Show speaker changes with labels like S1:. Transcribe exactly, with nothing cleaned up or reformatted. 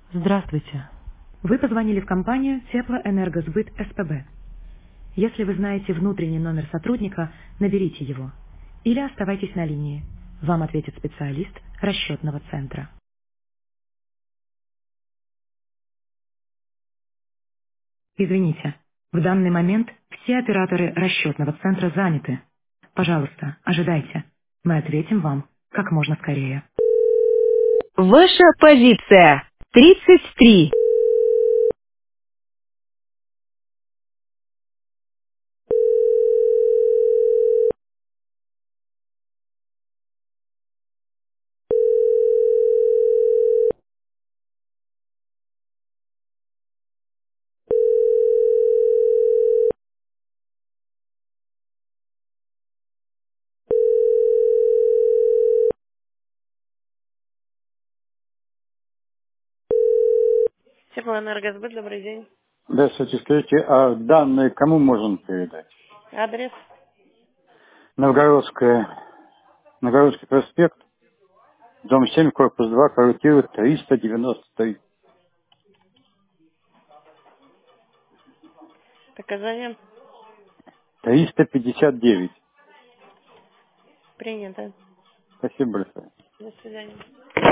S1: Здравствуйте. Вы позвонили в компанию Теплоэнергосбыт СПБ. Если вы знаете внутренний номер сотрудника, наберите его. Или оставайтесь на линии. Вам ответит специалист расчетного центра. Извините, в данный момент все операторы расчетного центра заняты. Пожалуйста, ожидайте. Мы ответим вам как можно скорее. Ваша позиция тридцать три. Теплоэнергосбыт, добрый день.
S2: Здравствуйте, скажите, а данные кому можно передать?
S1: Адрес?
S2: Новгородская, Новгородский проспект, дом семь, корпус два, квартира триста девяносто три.
S1: Показания?
S2: триста пятьдесят девять.
S1: Принято.
S2: Спасибо большое.
S1: До свидания.